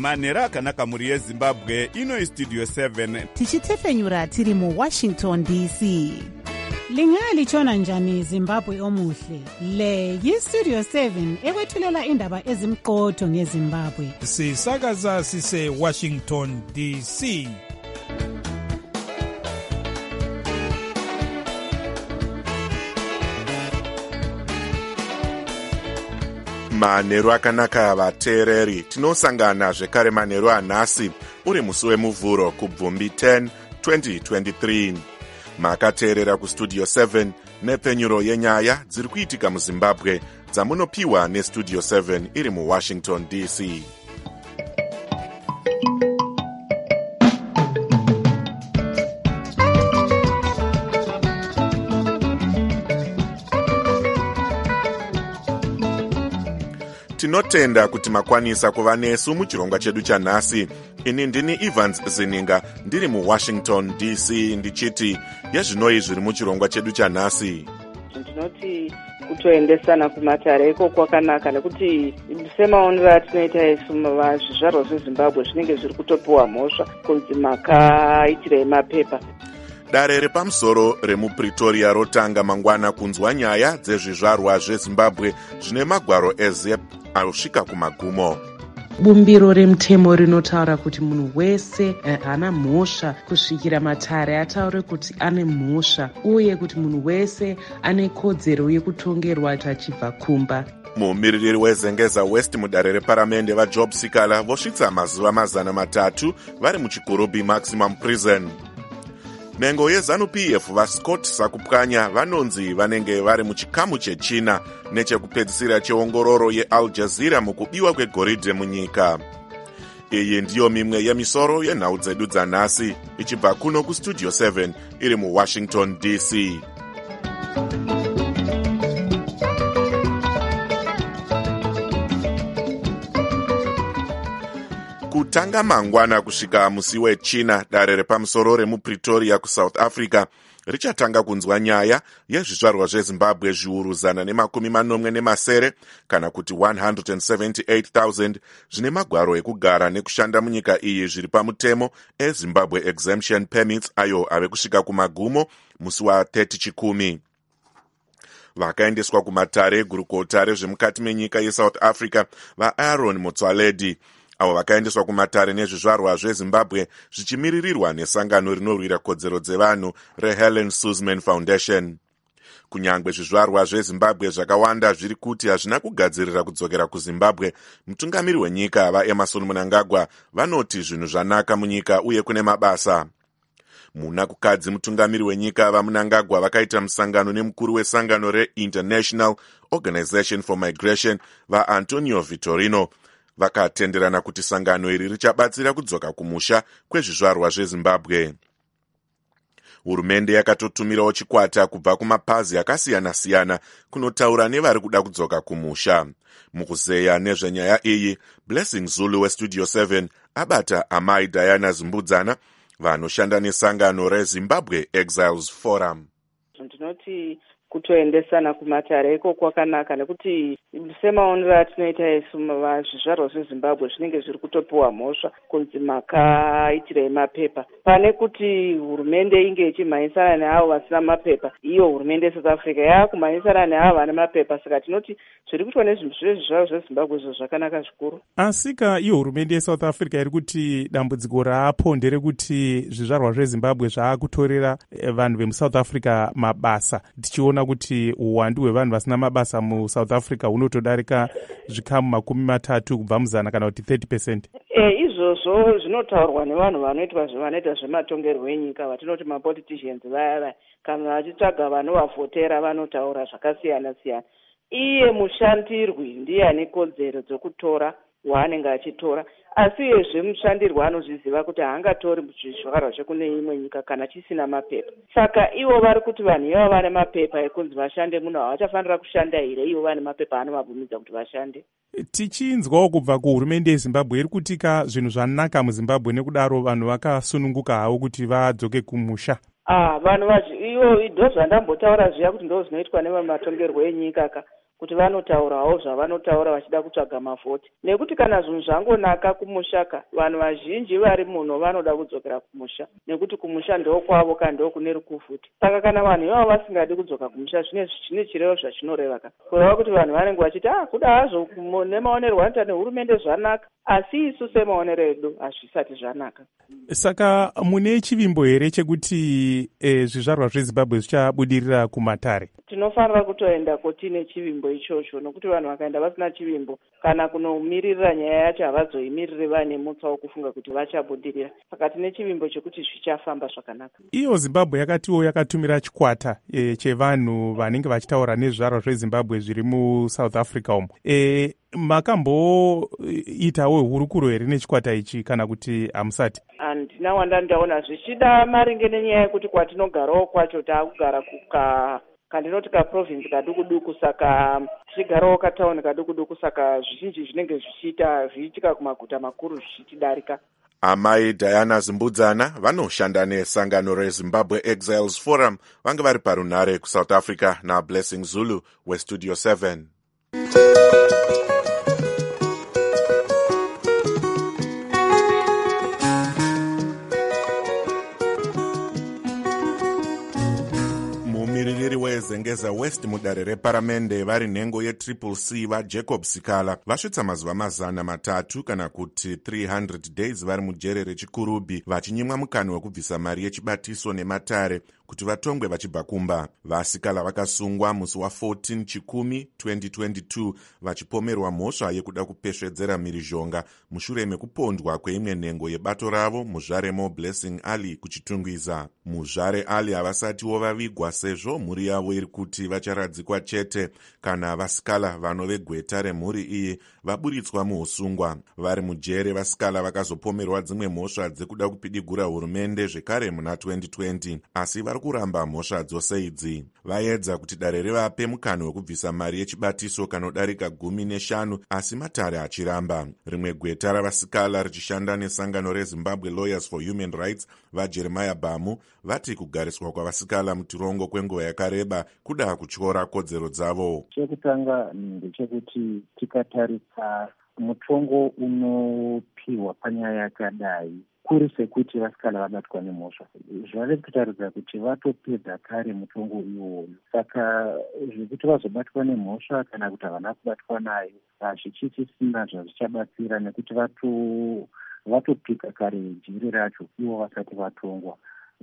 manhero akanaka mhuri yezimbabwe. Ino istudio 7 tichitefenyura tiri muWashington DC. Lingalitshona njani Zimbabwe omuhle? Le yiStudio 7 ekwethulela indaba ezimqotho ngeZimbabwe. Sisakaza sise Washington DC. Manhero akanaka vateereri, tinosangana zvekare manhero anhasi uri musi wemuvhuro kubvumbi 10 2023. Makateerera kustudio 7 nepfenyuro yenyaya dziri kuitika muZimbabwe dzamunopiwa nestudio 7 iri muWashington DC. Tinotenda kuti makwanisa kuva nesu muchirongwa chedu chanhasi. Ini ndini Evans Zininga ndiri muWashington DC ndichiti yezvinoi zviri muchirongwa chedu chanhasi. Ndinoti kutoendesana kumatare iko kwakanaka nekuti semaonero atinoita isu zvizvarwa zveZimbabwe zvinenge zviri kutopiwa mhosva kunzi makaitirei mapepa. Dare repamusoro remuPretoria rotanga mangwana kunzwa nyaya dzezvizvarwa zveZimbabwe zvine magwaro eZEP asvika kumagumo. Bumbiro remutemo rinotaura kuti munhu wese ana mhosva kusvikira matare ataure kuti ane mhosva uye kuti munhu wese ane kodzero yekutongerwa achibva kumba. Mumiririri weZengeza West mudare reparamende vaJob Sikala vosvitsa mazuva 300 vari muchikorobhi Maximum Prison. Mengo yeZANU-PF vaScott Sakupkanya vanonzi vanenge vari muchikamu chechina nechekupedzisira cheongororo yeAl Jazeera mukubiwa kwegoridhe munyika. Iyi ndiyo mimwe yemisoro yenhau dzedu dzanhasi ichibva kuno kustudio 7 iri muWashington DC. Kutanga mangwana kusvika musi wechina, dare repamusoro remuPretoria kuSouth Africa richatanga kunzwa nyaya yezvizvarwa zveZimbabwe zviuru 140 kana kuti 178,000 zvine magwaro ekugara nekushanda munyika iyi zviri pamutemo eZimbabwe Exemption Permits ayo ave kusvika kumagumo musi wa30 Chikumi. Vakaendeswa kumatare egurukota rezvemukati menyika yeSouth Africa vaAaron Motsoaledi, avo vakaendeswa kumatare nezvizvarwa zveZimbabwe zvichimiririrwa nesangano rinorwira kodzero dzevanhu reHelen Suzman Foundation. Kunyangwe zvizvarwa zveZimbabwe zvakawanda zviri kuti hazvina kugadzirira kudzokera kuZimbabwe, mutungamiri wenyika vaEmmerson Mnangagwa vanoti zvinhu zvanaka munyika uye kune mabasa. Munakukadzi mutungamiri wenyika vaMnangagwa vakaita musangano nemukuru wesangano reInternational Organization for Migration vaAntonio Vitorino, vakatenderana kuti sangano iri richabatsira kudzoka kumusha kwezvizvarwa zveZimbabwe. Hurumende yakatotumirawo chikwata kubva kumapazi akasiyana-siyana kunotaura nevari kuda kudzoka kumusha. Mukuzeya nezvenyaya iyi, Blessing Zulu weStudio 7 abata amai Diana Zimbudzana vanoshanda nesangano reZimbabwe Exiles Forum. Ndinoti kutoendesana kumatare iko kwakanaka nekuti semaonero atinoita isu zvizvarwa zveZimbabwe zvinenge zviri kutopiwa mhosva kunzi makaitirei mapepa, pane kuti hurumende inge ichimhanyisana neavo vasina mapepa. Iyo hurumende yeSouth Africa yakumhanyisana neavo vane mapepa, saka tinoti zviri kuitwa nezvizvarwa zveZimbabwe izvo zvakanaka zvikuru. Asika iyo hurumende yeSouth Africa iri kuti dambudziko raapo nderekuti zvizvarwa zveZimbabwe zvaakutorera vanhu vemuSouth Africa mabasa, tichiona kuti uwandu hwevanhu vasina mabasa muSouth Africa hunotodarika zvikamu 30 kubva muzana kana kuti 30%. Izvozvo zvinotaurwa nevanhu vanoita zvematongerwo enyika vatinoti mapoliticians vaya kana vachitsvaga vanovavhotera vanotaura zvakasiyana-siyana. Iye mushandirwi ndiye ane kodzero dzokutora waanenge achitora, asi iyezve mushandirwi anozviziva kuti haangatori zvizvarwa zvekune imwe nyika kana chisina mapepa. Saka ivo vari kuti vanhu ivavo vane mapepa ekunzi vashande muno havachafanira kushanda here ivo vane mapepa anovabvumidza kuti vashande. Tichinzwawo kubva kuhurumende yeZimbabwe iri kutika zvinhu zvanaka muZimbabwe nekudaro vanhu vakasununguka havo kuti vadzoke kumusha. Vanhu ivo ndo zvandambotaura zviya kuti ndo zvinoitwa nevamatongerwo enyika ka kuti vanotaurawo zvavanotaura vachida kutsvaga mavhoti, nekuti kana zvinhu zvangonaka kumushaka vanhu vazhinji vari muno vanoda kudzokera kumusha, nekuti kumusha ndo kwavo kana ndo kune rukufuti. Saka kana vanhu ivavo vasingadi kudzoka kumusha zvine chirevo zvachinoreva ka kureva kuti vanhu vanenge vachiti kuda hazvo nemaonero anoita nehurumende zvanaka, asi isu semaonero edu hazvisati zvanaka. Saka mune chivimbo here chekuti zvizvarwa zveZimbabwe zvichabudirira kumatare? Tinofanira kutoenda kotine chivimbo ichocho, nokuti vanhu vakaenda vasina chivimbo kana kunomiririra nyaya yacho havazoimiriri vane mutsa wokufunga kuti vachabudirira. Saka tine chivimbo chekuti zvichafamba zvakanaka. Iyo Zimbabwe yakatiwo yakatumira chikwata chevanhu vanenge vachitaura nezvizvarwa zveZimbabwe zviri muSouth Africa umo. Makamboitawo hurukuro here nechikwata ichi kana kuti hamusati? Handina wanda ndaona zvichida maringe nenyaya yekuti kwatinogarawo kwacho taakugara kandinoti kaprovinsi kadukuduku, saka tichigarawo katauni kadukuduku, saka zvizhinji zvinenge zvichiitika kumaguta makuru zvichitidarika. Amai Diana Zimbudzana vanoshanda nesangano reZimbabwe Exiles Forum vange vari parunhare kuSouth Africa naBlessing Zulu weStudio 7. Zengeza West mudare reparamende vari nhengo yetriple C vaJacob Sikala vasvitsa mazuva 300 kana kuti 300 days vari mujere rechikurubhi vachinyimwa mukana wekubvisa mari yechibatiso nematare kuti vatongwe vachibva kumba. Vasikala vakasungwa musi wa14 Chikumi 2022 vachipomerwa mhosva yekuda kupesvedzera mhirizhonga mushure mekupondwa kweimwe nhengo yebato ravo muzvaremo Blessing Ali kuchitungwiza. Muzvare Ali havasatiwo vavigwa sezvo mhuri yavo iri kuti vacharadzikwa chete kana Vasikala vanove gweta remhuri iyi vaburitswa muusungwa. Vari mujere Vasikala vakazopomerwa dzimwe mhosva dzekuda kupidigura hurumende zvekare muna 2020 asi vari kuramba mhosva dzose idzi. Vaedza kuti dare rivape mukana wekubvisa mari yechibatiso kanodarika 15 asi matare achiramba. Rimwe gweta ravasikala richishanda nesangano reZimbabwe Lawyers for Human Rights vaJeremiah Bamu vati kugariswa kwavasikala mutirongo kwenguva yakareba kuda kutyora kodzero dzavo. Chekutanga ndechekuti tikatarisa mutongo unopiwa panyaya yakadai kuri sekuti vasikala vabatwa nemhosva, zvave kutaridza kuti vatopedza kare mutongo iwoyo. Saka zvekuti vazobatwa nemhosva kana kuti havana kubatwa nayo hazvichisina zvazvichabatsira, nekuti vatopika kare jiri racho ivo vasati vatongwa.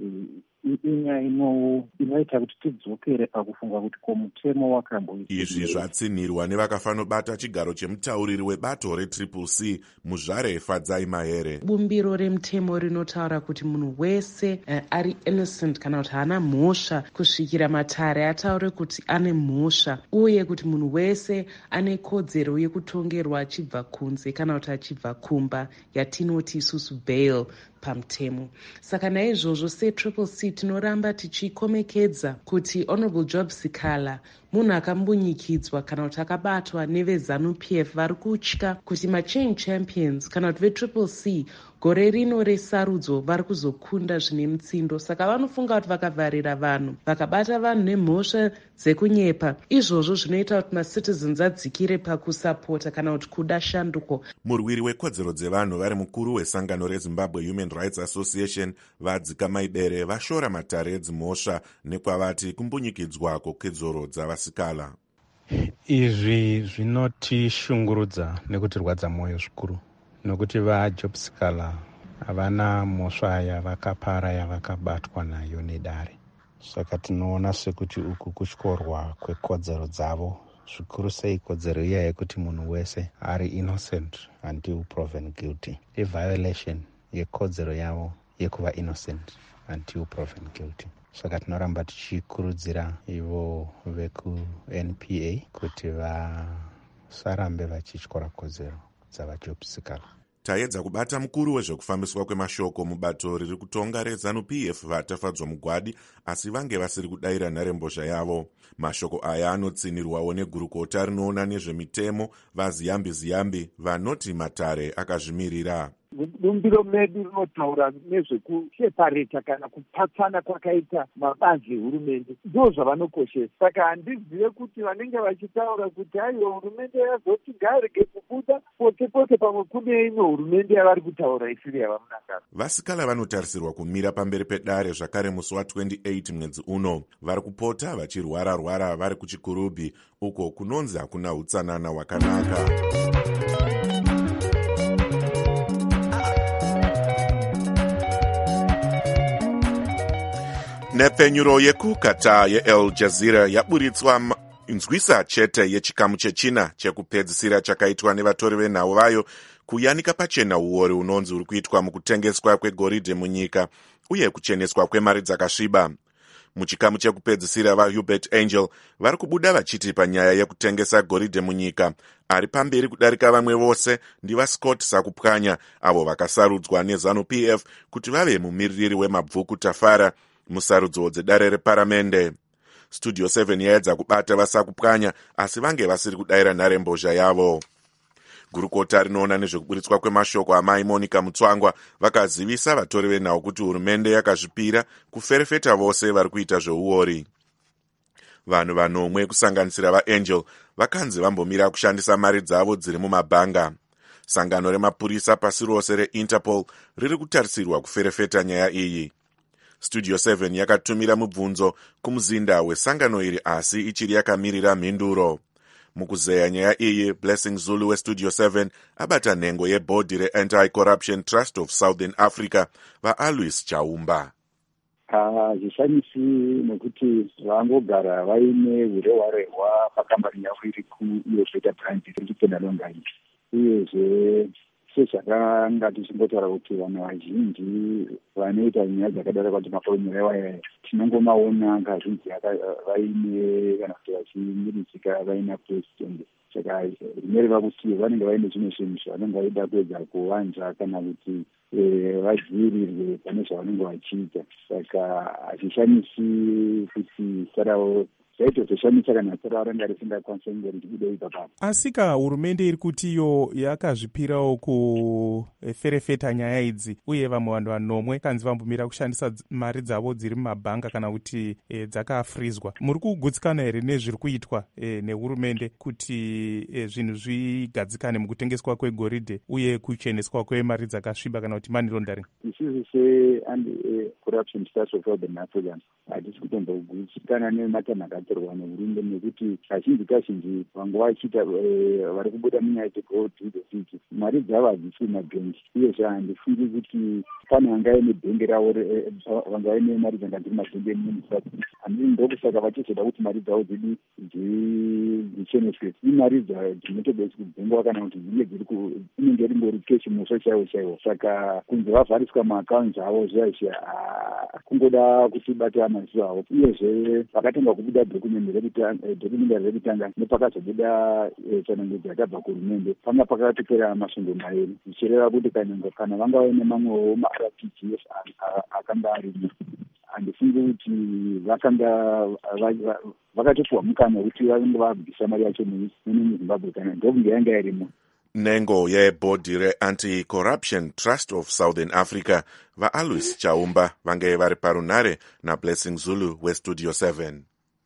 Inyaya inoita kuti tidzokere pakufunga kuti komutemo wakamboita. Izvi zvatsinhirwa nevakafanobata chigaro chemutauriri webato retriple C muzvare Fadzai Mahere. Bumbiro remutemo rinotaura kuti munhu wese ari innocent kana kuti haana mhosva kusvikira matare ataure kuti ane mhosva, uye kuti munhu wese ane kodzero yekutongerwa achibva kunze kana kuti achibva kumba, yatinoti isusu bail pamutemo. Saka naizvozvo setriple C tinoramba tichikomekedza kuti Honorable Job Sikala munhu akambunyikidzwa kana kuti akabatwa neveZANU-PF vari kutya kuti machange champions kana kuti vetriple C gore rino resarudzo vari kuzokunda zvine mutsindo. Saka vanofunga kuti vakavharira vanhu vakabata vanhu nemhosva dzekunyepa, izvozvo zvinoita kuti macitizens adzikire pakusapota kana kuti kuda shanduko. Murwiri wekodzero dzevanhu vari mukuru wesangano reZimbabwe Human Rights Association vadzika maibere vashora matare edzimhosva nekwavati kumbunyikidzwa kokodzero dzavasikala. Izvi zvinotishungurudza nekutirwadza mwoyo zvikuru, nokuti vaJob Sikala havana mhosva yavakapara yavakabatwa nayo nedare. Saka tinoona sekuti uku kutyorwa kwekodzero dzavo, zvikuru sei kodzero iya yekuti munhu wese ari innocent until proven guilty, iviolation yekodzero yavo yekuva innocent until proven guilty. Saka tinoramba tichikurudzira ivo vekuNPA kuti vasarambe vachityora kodzero dzavaJob Sikala. Taedza kubata mukuru wezvekufambiswa kwemashoko mubato riri kutonga reZANU-PF vatafadzwa mugwadi asi vange vasiri kudayira nharembozha yavo. Mashoko aya anotsinirwawo negurukota rinoona nezvemitemo vaZiyambi vanoti matare akazvimirira. bumbiro medu rinotaura nezvekushepareta kana kupatsana kwakaita mabazi ehurumende, ndo zvavanokoshesa. Saka handizive kuti vanenge vachitaura kuti aiwa hurumende yazoti ngairege kubuda pote pote, pamwe kune imwe hurumende yavari kutaura isiri yavamunangana. Vasikala vanotarisirwa kumira pamberi pedare zvakare musi wa28 mwedzi uno. Vari kupota vachirwara vari kuchikurubhi uko kunonzi hakuna utsanana hwakanaka. Nepfenyuro yekukata yeAl Jazeera yaburitswa nzwisa chete yechikamu chechina chekupedzisira chakaitwa nevatori venhau vayo kuyanika pachena uori unonzi uri kuitwa mukutengeswa kwegoridhe munyika uye kucheneswa kwemari dzakasviba. Muchikamu chekupedzisira vaHubert Angel vari kubuda vachiti panyaya yekutengesa goridhe munyika ari pamberi kudarika vamwe vose ndivaScott Sakupwanya, avo vakasarudzwa neZANU-PF kuti vave mumiririri wemabvuku Tafara musarudzo dzedare reparamende. Studio 7 yaedza kubata vaSakupwanya asi vange vasiri kudayira nharembozha yavo. Gurukota rinoona nezvekuburitswa kwemashoko amai Monica Mutsvangwa vakazivisa vatori venhau kuti hurumende yakazvipira kuferefeta vose vari kuita zveuori. Vanhu vanomwe kusanganisira vaAngel vakanzi vambomira kushandisa mari dzavo dziri mumabhanga. Sangano remapurisa pasi rose reInterpol riri kutarisirwa kuferefeta nyaya iyi. Studio 7 yakatumira mubvunzo kumuzinda wesangano iri asi ichiri yakamirira mhinduro. Mukuzeya nyaya iyi, Blessing Zulu weStudio 7 abata nhengo yebhodhi reAnti-Corruption Trust of Southern Africa vaAlois Chaumba. Hazvishanyisi nekuti vangogara vaine hurehwarehwa pakambani yavo iri kuiyo zvoita brandi richipenda longai, uyezve sezvakanga tichimbotaura kuti vanhu vazhinji vanoita nyaya dzakadaro kuti makoronyera tinongomaona kazhinji vaine kana kuti vachimiridzika vaina president. Saka zvinoreva kuti vanenge vaine zvimwe zvinhu zvavanenge vaida kuedza kuvanja kana kuti vadzivirirwe pane zvavanenge vachiita. Saka hazvishamisi kuti saravo zvaitozoshamisa kana sara ranga risingakwanisa kunge richibuda ipapapo. Asika hurumende iri kuti iyo yakazvipirawo kuferefeta nyaya idzi, uye vamwe vanhu vanomwe kanzi vambomira kushandisa mari dzavo dziri mumabhanga kana kuti dzakafrizwa. Muri kugutsikana here nezviri kuitwa nehurumende kuti zvinhu zvigadzikane mukutengeswa kwegoridhe uye kucheneswa kwemari dzakasviba kana kuti money laundering? Isusu se-corruption trust of Southern Africa hatisi kutombogutsikana nematama akatorwa nehurumende, nekuti kazhinji kazhinji vange vachiita vari kubuda munyaya dzegoridhe mari dzavo hadzisi mabhengi, uyezve handifungi kuti pane vanga vaine bhengi ravo vanga vaine mari dzanga dziri mabhengi munisati. Handii ndokusaka vachizoda kuti mari dzavo dzidi dzicheneswe. Imari dzinotobesi kubhengwa kana kuti inenge ringori keshi musho chaiwo chaiwo. Saka kunze vavhariswa maakaunti avo zviya kungoda kuti bata maziso avo. Uyezve vakatanga kubuda dokumende rekutanga nepakazobuda tsanangudzo yakabva kuhurumende panga pakatopera masvondo mairi, zvichireva kuti kana vanga vaine mamwewo maRPGs akanga arimo, handifungi kuti vakatopiwa mukana wekuti vange vabvisa mari yacho muZimbabwe kana ndokunge yanga irimo. Nhengo yebhodhi reAnti-Corruption Trust of Southern Africa vaAlois Chaumba vange vari parunhare naBlessing Zulu weStudio 7.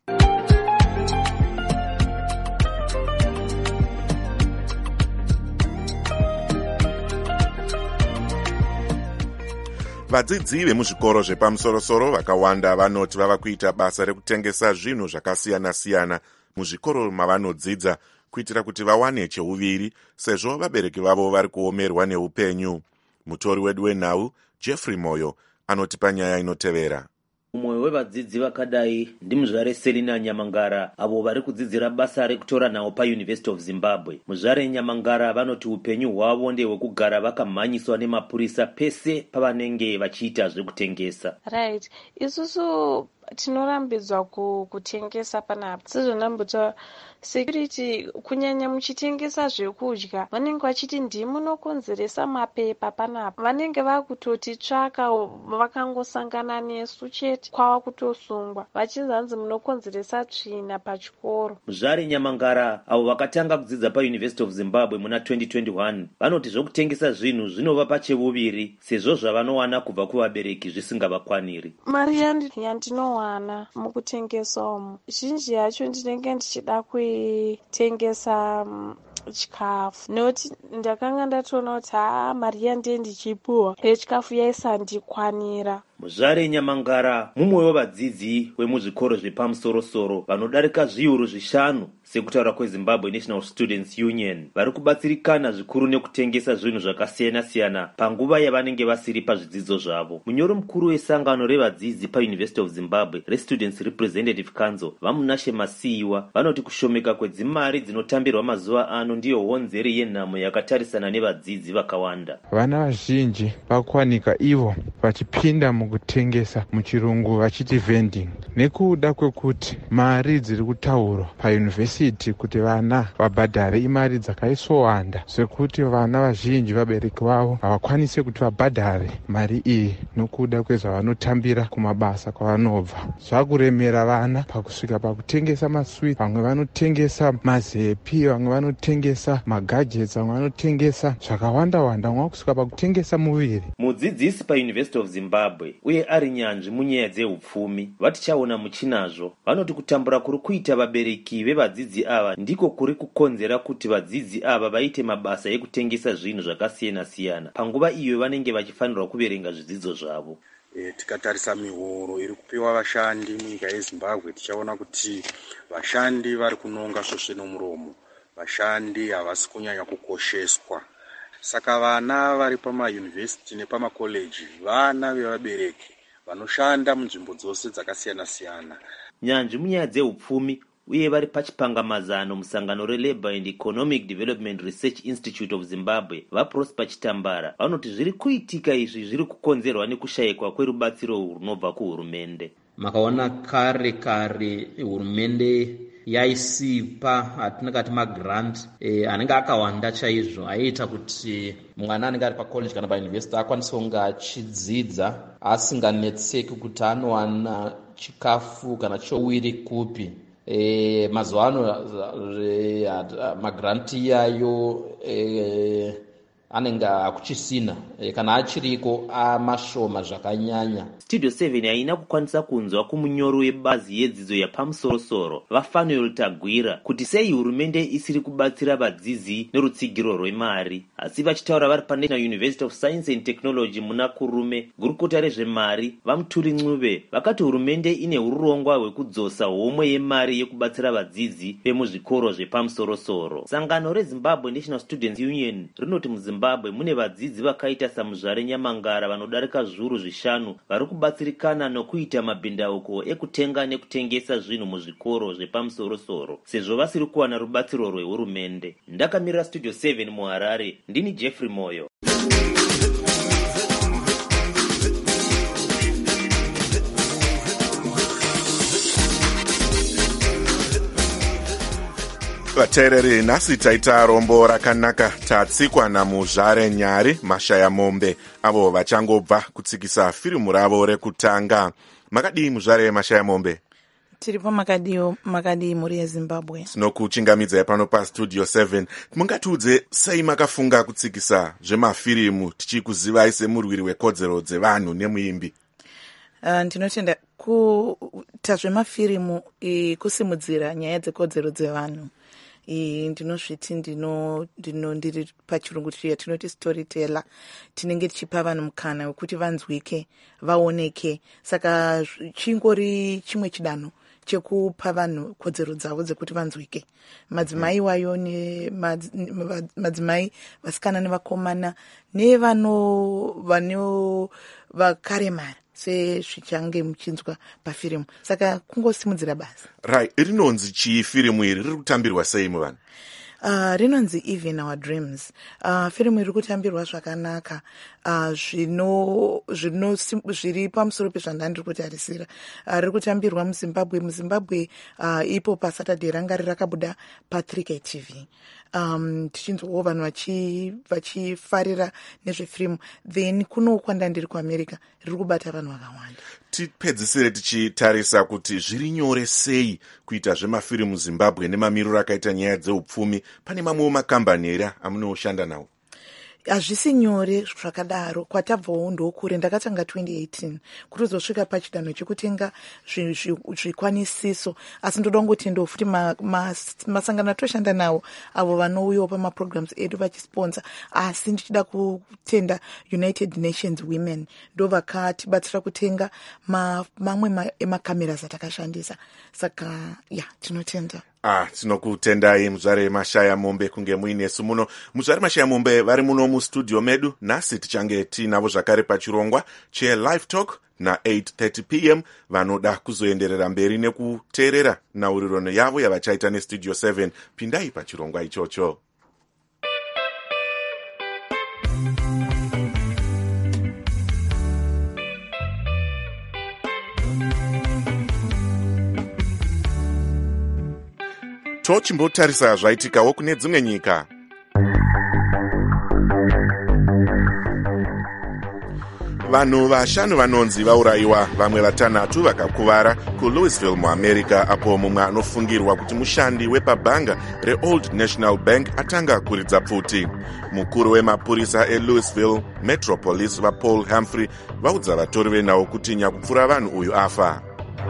Vadzidzi vemuzvikoro zvepamusorosoro vakawanda vanoti vava kuita basa rekutengesa zvinhu zvakasiyana-siyana muzvikoro mavanodzidza kuitira kuti vawane cheuviri, sezvo vabereki vavo vari kuomerwa neupenyu. Mutori wedu wenhau Jeffrey Moyo anotipa nyaya inotevera. Mumwe wevadzidzi vakadai ndimuzvare Selina Nyamangara, avo vari kudzidzira basa rekutora nhau paUniversity of Zimbabwe. Muzvare Nyamangara vanoti upenyu hwavo ndehwekugara vakamhanyiswa nemapurisa pese pavanenge vachiita zvekutengesa. Right. Isusu tinorambidzwa kutengesa panapa sezvanambotaura security kunyanya muchitengesa zvekudya vanenge vachiti ndimunokonzeresa mapepa panapa vanenge vakutotitsvaka vakangosangana nesu chete kwava kutosungwa vachizanzi munokonzeresa tsvina pachikoro. Muzvare Nyamangara avo vakatanga kudzidza paUniversity of Zimbabwe muna 2021 vanoti zvokutengesa zvinhu zvinova pachevuviri sezvo zvavanowana kubva kuvabereki zvisingavakwaniri. Mari yandinowana mukutengesa umu zhinji yacho ndinenge ndichida kuitengesa chikafu noti ndakanga ndatoona kuti mari yandiye ndichipuwa yechikafu yaisandikwanira. Muzvare Nyamangara mumwe wevadzidzi vemuzvikoro zvepamusoro-soro vanodarika zviuru 5 sekutaura kweZimbabwe National Students Union vari kubatsirikana zvikuru nekutengesa zvinhu zvakasiyana-siyana panguva yavanenge vasiri pazvidzidzo zvavo. Munyori mukuru wesangano revadzidzi paUniversity of Zimbabwe reStudents Representative Council Vamunashe Masiyiwa vanoti kushomeka kwedzimari dzinotambirwa mazuva ano ndiyo honzeri yenhamo yakatarisana nevadzidzi vakawanda. Vana vazhinji vakuwanika ivo vachipinda mukutengesa muchirungu vachiti vending nekuda kwekuti mari dziri kutaurwa payunivhesiti kuti vana vabhadhare imari dzakaisowanda zvekuti vana vazhinji vabereki vavo havakwanise kuti vabhadhare mari iyi nokuda kwezvavanotambira kumabasa kwavanobva. Zvakuremera vana pakusvika pakutengesa maswiti, vamwe vanotengesa mazepi, vamwe vanotengesa magadgets, vamwe vanotengesa zvakawanda-wanda, vamwe kusvika pakutengesa muviri. Mudzidzisi paUniversity of Zimbabwe uye ari nyanzvi munyaya dzeupfumi vatichaona muchinazvo vanoti kutambura kuri kuita vabereki vevadzidzi ava ndiko kuri kukonzera kuti vadzidzi ava vaite mabasa ekutengesa zvinhu zvakasiyana-siyana panguva iyo vanenge vachifanirwa kuverenga zvidzidzo zvavo. Tikatarisa mihoro iri kupiwa vashandi munyika yeZimbabwe tichaona kuti vashandi vari kunonga svosve nomuromo, vashandi havasi kunyanya kukosheswa. Saka vana vari pamayunivhesiti nepamakoleji vana vevabereki vanoshanda munzvimbo dzose dzakasiyana-siyana. Nyanzvi munyaya dzeupfumi uye vari pachipangamazano musangano reLabour and Economic Development Research Institute of Zimbabwe vaProsper Chitambara vanoti zviri kuitika izvi zviri kukonzerwa nekushayikwa kwerubatsiro runobva kuhurumende. Makaona kare hurumende yaisipa atinakati magrant anenge akawanda chaizvo aiita kuti mwana anenge ari pacollege kana pauniversity akwanise kunge achidzidza asinganetseki kuti anowana chikafu kana chowiri kupi. Mazuva ano magranti iyayo anenge akuchisina kana achiriko amashoma zvakanyanya. Studio 7 haina kukwanisa kunzwa kumunyori webazi yedzidzo yapamusoro-soro vaFanuel Tagwira kuti sei hurumende isiri kubatsira vadzidzi nerutsigiro rwemari, asi vachitaura vari paNational University of Science and Technology muna Kurume gurukota rezvemari vaMuturi Ncube vakati hurumende ine urongwa hwekudzosa homwe yemari yekubatsira vadzidzi vemuzvikoro zvepamusoro-soro. Sangano reZimbabwe National Students Union rinoti muZimbabwe mune vadzidzi vakaita saMuzvare Nyamangara vanodarika zviuru 5 vari kubatsirikana nokuita mabhindauko ekutenga nekutengesa zvinhu muzvikoro zvepamusoro-soro sezvo vasiri kuwana rubatsiro rwehurumende. Ndakamirira Studio 7 muHarare, ndini Jeffrey Moyo. Vateereri, nhasi taita rombo rakanaka tatsikwa naMuzvare Nyari Mashaya Mombe avo vachangobva kutsikisa firimu ravo rekutanga. Makadii Muzvare Mashaya Mombe? Tiripo makadii muri yeZimbabwe. Tinokuchingamidzai pano paStudio 7. Mungatiudze sei makafunga kutsikisa zvemafirimu tichikuzivai semurwiri wekodzero dzevanhu nemuimbi? Ndinotenda kuita zvemafirimu kusimudzira nyaya dzekodzero dzevanhu. Ndinozviti ndiri pachirungu tinoti storyteller. Tinenge tichipa vanhu mukana wekuti vanzwike, vaoneke. Saka chingori chimwe chidanho chekupa vanhu kodzero dzavo dzekuti vanzwike. Madzimai wayo madzimai vasikana nevakomana nevano vakaremara sezvichange muchinzwa pafirimu. Saka kungosimudzira basi. Rinonzi chii firimu iri? Riri kutambirwa sei muvanhu? rinonzi Even Our Dreams. Firimu iri kutambirwa zvakanaka, zviri pamusoro pezvandandiri kutarisira. Riri kutambirwa muzimbabwe ipo paSaturday ranga rakabuda pa3K TV. Tichinzwawo vanhu vachifarira nezvefirimu. Then kuno kwandandiri kuAmerica riri kubata vanhu vakawanda. Tipedzisire tichitarisa kuti zviri nyore sei kuita zvemafirimu Zimbabwe nemamiriro akaita nyaya dzeupfumi. Pane mamwewo makambani here amunoshanda nawo? Hazvisi nyore zvakadaro. Kwatabvawo ndokure, ndakatanga 2018 kuti uzosvika pachidanho chekutenga zvikwanisiso. Asi ndoda kungoti futi masangano atoshanda nawo avo vanouyawo pamaprograms edu vachisponsa. Asi ndichida kutenda United Nations Women ndo vakatibatsira kutenga mamwe emacameras atakashandisa. Saka tinotenda. Tinokutendai muzvare Mashaya Mombe kunge muinesu muno. Muzvare Mashaya Mombe vari muno mustudio medu. Nhasi tichange tinavo zvakare pachirongwa che-Live Talk na8:30 p.m. vanoda kuzoenderera mberi nekuteerera nhaurirano yavo yavachaita neStudio 7. Pindai pachirongwa ichocho. Tochimbotarisa zvaitikawo kune dzimwe nyika. Vanhu vashanu vanonzi vaurayiwa, vamwe vatanhatu vakakuvara kuLouisville muAmerica, apo mumwe anofungirwa kuti mushandi wepabhanga reOld National Bank atanga kuridza pfuti. Mukuru wemapurisa eLouisville Metropolis vaPaul Humphrey vaudza vatori venhau kuti nyakupfura vanhu uyu afa.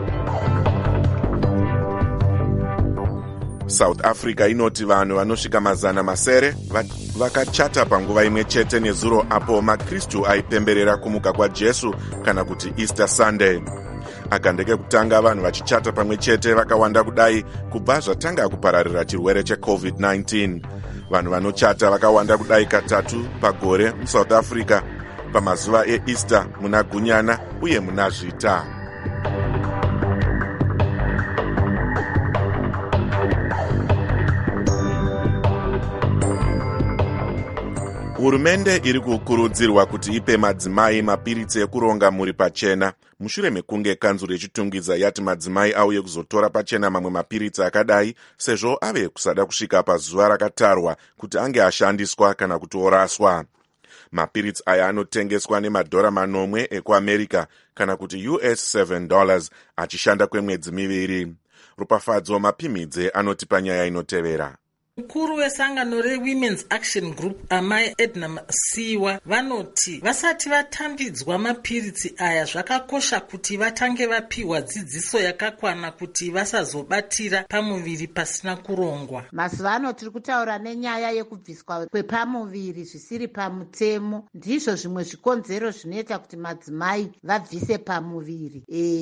South Africa inoti vanhu vanosvika 100 vakachata panguva imwe chete nezuro apo maKristu aipemberera kumuka kwaJesu kana kuti Easter Sunday. Akandeke kutanga vanhu vachichata pamwe chete vakawanda kudai kubva zvatanga kupararira chirwere cheCovid-19. Vanhu vanochata vakawanda kudai katatu pagore muSouth Africa pamazuva eEaster muna Gunyana uye muna Zvita. Hurumende iri kukurudzirwa kuti ipe madzimai mapiritsi ekuronga mhuri pachena mushure mekunge kanzuro yechitungidza yati madzimai auye kuzotora pachena mamwe mapiritsi akadai sezvo ave kusada kusvika pazuva rakatarwa kuti ange ashandiswa kana kuti oraswa. Mapiritsi aya anotengeswa nemadhora 9 ekuAmerica kana kuti $7 achishanda kwemwedzi 2. Rupafadzo Mapimidze anoti panyaya inotevera. Mukuru wesangano reWomen's Action Group amai Edna Masiwa vanoti vasati vatambidzwa mapiritsi aya zvakakosha kuti vatange vapiwa dzidziso yakakwana kuti vasazobatira pamuviri pasina kurongwa. Mazuva ano tiri kutaura nenyaya yekubviswa kwepamuviri zvisiri pamutemo. Ndizvo zvimwe zvikonzero zvinoita kuti madzimai vabvise pamuviri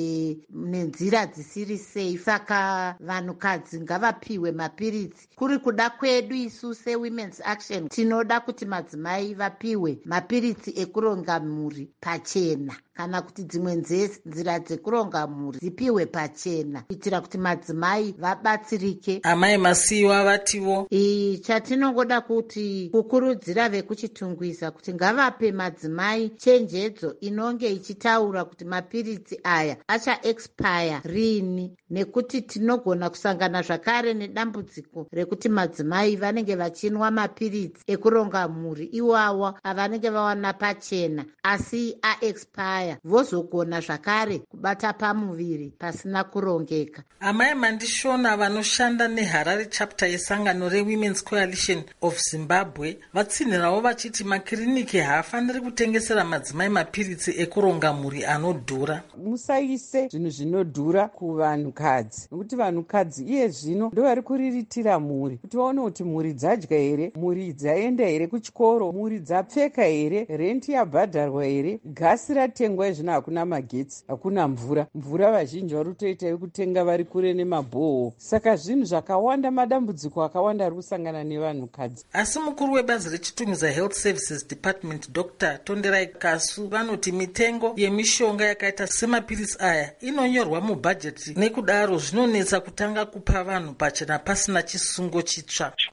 nenzira dzisiri safe. Saka vanhukadzi ngavapiwe mapiritsi. Kuri kuda kwedu isu seWomen's Action tinoda kuti madzimai vapiwe mapiritsi ekuronga mhuri pachena kana kuti dzimwe nzira dzekuronga mhuri dzipiwe pachena kuitira kuti madzimai vabatsirike. Amai Masiwa vatiwo chatinongoda kuti kukurudzira vekuchitungwiza kuti ngavape madzimai chenjedzo inonge ichitaura kuti mapiritsi aya acha expire rini, nekuti tinogona kusangana zvakare nedambudziko rekuti madzimai vanenge vachinwa mapiritsi ekuronga mhuri iwawa avanenge vawana pachena asi aexpire vozogona zvakare kubata pamuviri pasina kurongeka. Amai Mandishona vanoshanda neHarare chapter yesangano reWomen's Coalition of Zimbabwe vatsinhirawo vachiti makiriniki haafaniri kutengesera madzimai mapiritsi ekuronga mhuri anodhura. Musaise zvinhu zvinodhura kuvanhukadzi nekuti vanhukadzi iye zvino ndovari kuriritira mhuri kuti vaone kuti mhuri dzadya here, mhuri dzaenda here kuchikoro, mhuri dzapfeka here, renti yabhadharwa here, gasi ratengwa zvino hakuna magetsi, hakuna mvura vazhinji vari kutoita yekutenga vari kure nemabhoho. Saka zvinhu zvakawanda, madambudziko akawanda ari kusangana nevanhukadzi. Asi mukuru webazi rechitungidza Health Services Department Dr. Tonderai Kasu vanoti mitengo yemishonga yakaita semapiritsi aya inonyorwa mubhajeti, nekudaro zvinonetsa kutanga kupa vanhu pachena pasina chisungo chitsva. Chinoitika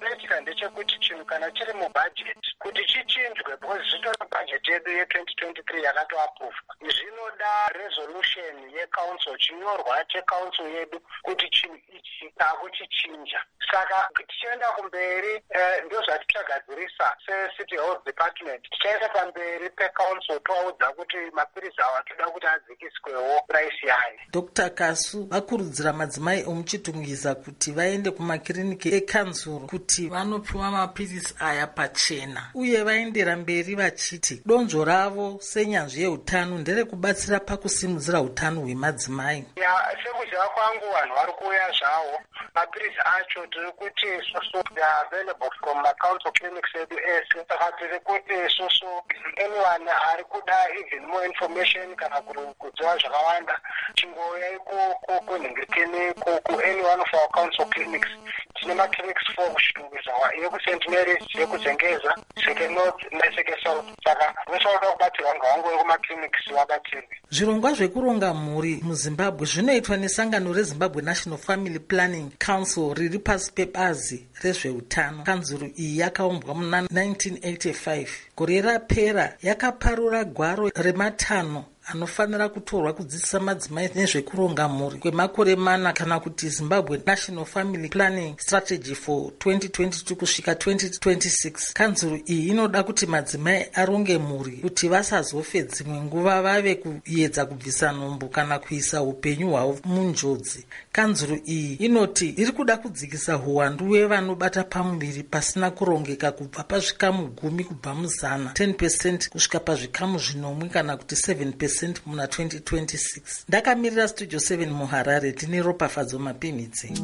ndechekuti chinhu kana chiri mubhajeti kuti chichinjwe because zvitori bhajeti yedu ye2023 yakatoaprovwa. Zvinoda resolution yecouncil, chinyorwa checouncil yedu kuti chinhu ichi takuchichinja. Saka tichienda kumberi ndozvatitsvagadzirisa secity health department. Tichaenda pamberi pecouncil toaudza kuti mapirisi awa toda kuti adzikiswewo price yayo. Dr. Kasu vakurudzira madzimai omuchitungiza kuti vaende kumakiriniki ekanzuro kuti vanopiwa mapirisi aya pachena, uye vaendera mberi vachiti donzvo ravo senyanzvi yeutano nderekubatsira pakusimudzira utano hwemadzimai. Sekuziva kwangu vanhu vari kuuya zvavo, mapirisi acho tiri kuti isusu available from macouncil clinics edu ese. Saka tiri kuti isusu anyone ari kuda even more information kana kudziva zvakawanda chingouyai kunhingirikeni ku any one of our council clinics. Tine maclinics 4 kushunguza yeku-St. Mary's, yekuzengeza, Second North neseke South. Saka vesauda kubatirwa ngawangu yekumaklinics vabatirwe. Zvirongwa zvekuronga mhuri muZimbabwe zvinoitwa nesangano reZimbabwe National Family Planning Council riri pasi pebazi rezveutano. Kanzuro iyi yakaumbwa muna 1985. Gore rapera yakaparura gwaro rematanho anofanira kutorwa kudzidzisa madzimai nezvekuronga mhuri kwemakore 4 kana kuti Zimbabwe National Family Planning Strategy for 2022 kusvika 2026. Kanzuro iyi inoda kuti madzimai aronge mhuri kuti vasazofe dzimwe nguva vave kuedza kubvisa nhumbu kana kuisa upenyu hwavo munjodzi. Kanzuro iyi inoti iri kuda kudzikisa huwandu hwevanobata pamuviri pasina kurongeka kubva pazvikamu 10 kubva muzana 10% kusvika pazvikamu 5 kana kuti 7% muna 2026. Ndakamirira Studio 7 muHarare, tine Ropafadzo Mapimitsi.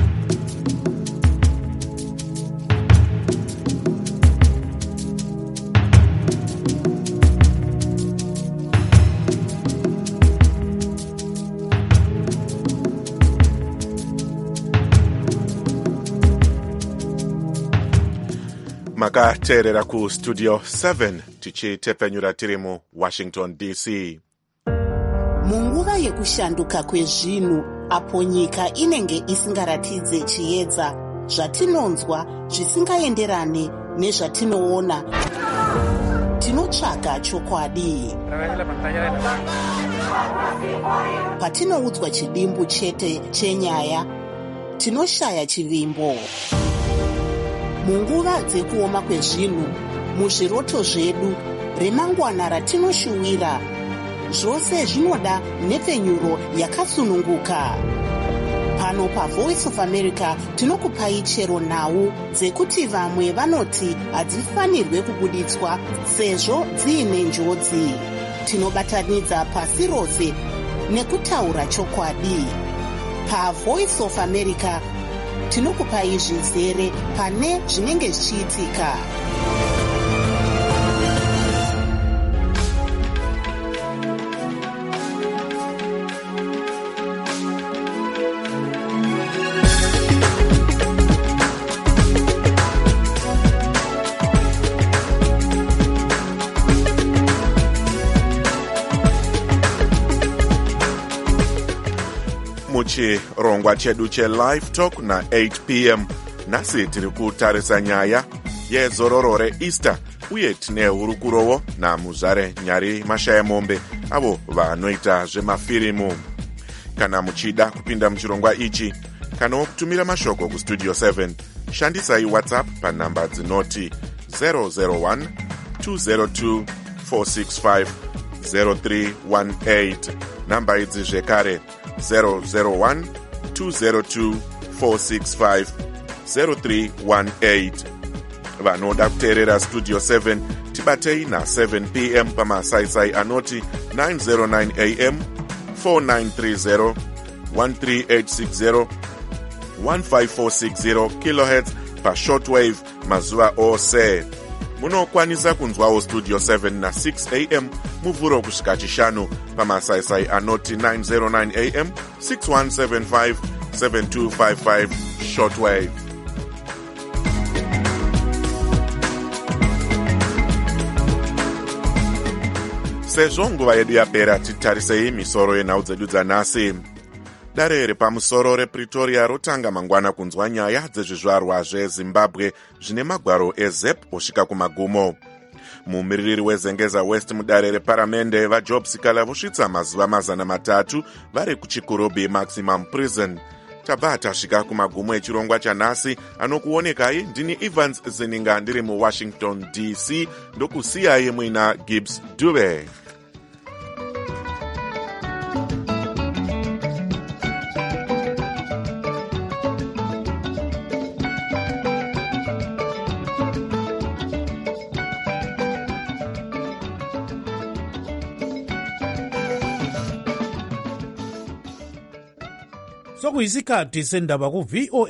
makateerera kustudio 7 tichitepenyura tiri muWashington DC. Munguva yekushanduka kwezvinhu apo nyika inenge isingaratidze chiedza, zvatinonzwa zvisingaenderane nezvatinoona, tinotsvaga chokwadi. Patinoudzwa chidimbu chete chenyaya, tinoshaya chivimbo. Munguva dzekuoma kwezvinhu, muzviroto zvedu, remangwana ratinoshuwira, zvose zvinoda nhepfenyuro yakasununguka. Pano paVoice of America tinokupai chero nhau dzekuti vamwe vanoti hadzifanirwe kubuditswa sezvo dziine njodzi. Tinobatanidza pasi rose nekutaura chokwadi. PaVoice of America tinokupai zvizere pane zvinenge zvichiitika. Muchirongwa chedu che-Live Talk na 8 p.m. Nasi tiri kutarisa nyaya yezororo reEaster uye tine hurukurowo naMuzvare Nyari Mashayamombe avo vanoita zvemafirimu. Kana muchida kupinda muchirongwa ichi kana kutumira mashoko kustudio 7, shandisai WhatsApp panhamba dzinoti 001 202 465 0318. Namba idzi zvekare 001 202 465 0318. Vanoda kuteerera Studio 7 tibatei na 7 p.m. pamasaisai anoti 909 am 4930 13860 15460 kHz pashortwave mazuva ose. Munokwanisa kunzwawo Studio 7 na 6 am muvhuro kusvika chishanu pamasaisai anoti 909 am 6175 7255 shortwave. Sezvo nguva yedu yapera titarisei misoro yenhau dzedu dzanhasi. dare repamusoro repretoria rotanga mangwana kunzwa nyaya dzezvizvarwa zvezimbabwe zvine magwaro ezep osvika kumagumo. Mumiririri wezengeza west mudare reparamende vajob sikala vosvitsa mazuva 300 vari kuchikurubi maximum prison. Tabva tasvika kumagumo echirongwa chanhasi. Anokuonekai ndini Evans Zeninga ndiri muWashington DC, ndokusiyai muina Gibbs Dube. sokuyisikhathi sendaba ku-VOA